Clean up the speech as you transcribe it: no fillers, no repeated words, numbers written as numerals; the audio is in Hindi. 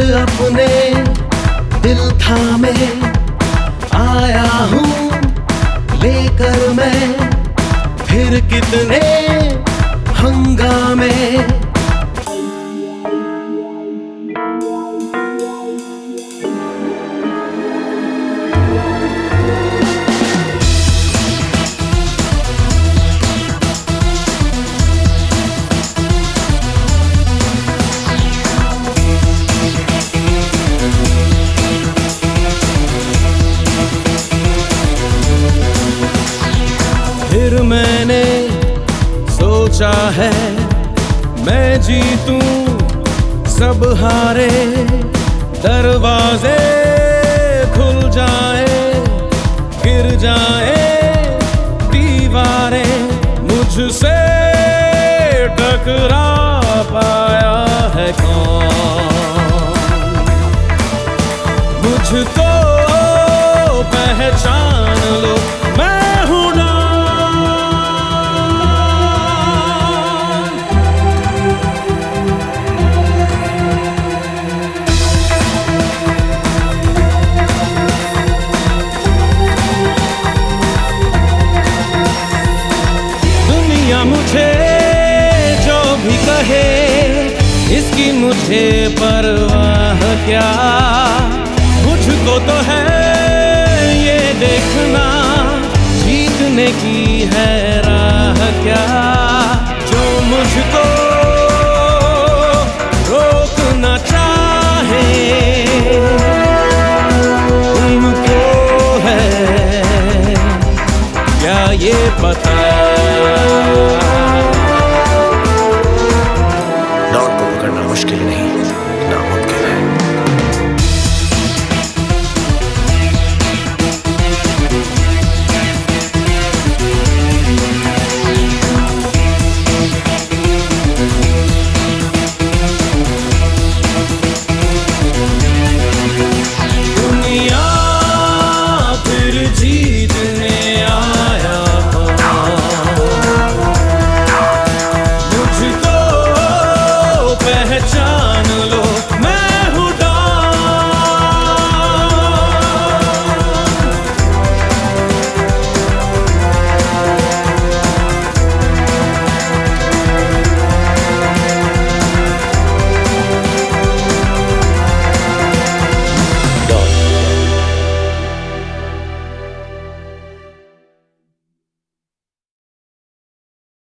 अपने दिल थामे आया हूँ लेकर मैं फिर कितने हंगामे। फिर मैंने सोचा है मैं जीतूं सब हारे, दरवाजे खुल जाए गिर जाए दीवारें, मुझसे टकरा पाया है कौन, मुझको पहचान लो मैं हूं ना। मुझे जो भी कहे इसकी मुझे परवाह क्या, मुझको तो है ये देखना जीतने की है राह क्या, जो मुझको रोकना चाहे उनको है क्या ये पता